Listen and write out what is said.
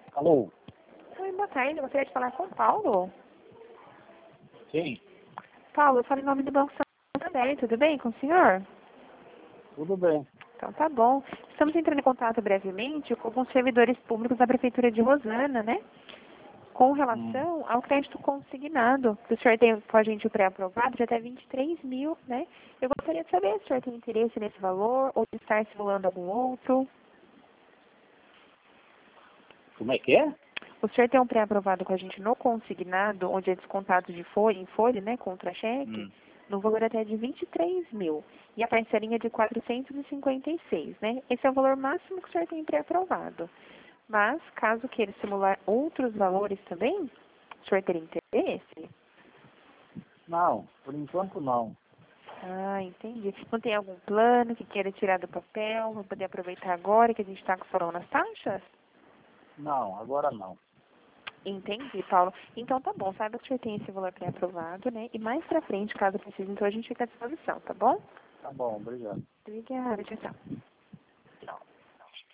Alô? Oi, boa tarde. Eu gostaria de falar com o Paulo. Sim, Paulo, eu falo em nome do Banco Santander. Tudo bem com o senhor? tudo bem. Então tá bom. Estamos entrando em contato brevemente com alguns servidores públicos da Prefeitura de Rosana, né? Com relação ao crédito consignado, que o senhor tem com a gente o pré-aprovado de até 23 mil, né? Eu gostaria de saber se o senhor tem interesse nesse valor ou de estar simulando algum outro. Como é que é? O senhor tem um pré-aprovado com a gente no consignado, onde é descontado de folha, em folha, né, contra-cheque, no valor até de 23 mil. E a parcelinha de 456, né? Esse é o valor máximo que o senhor tem pré-aprovado. Mas, caso queira simular outros valores também, o senhor teria interesse? Não, por enquanto não. Ah, entendi. Não tem algum plano que queira tirar do papel, para poder aproveitar agora que a gente está com farol nas taxas? Não, agora não. Entendi, Paulo. Então tá bom, saiba que o senhor tem esse valor pré-aprovado, né? E mais pra frente, caso precise, então a gente fica à disposição, tá bom? Tá bom, obrigado. Obrigada, tchau, tchau.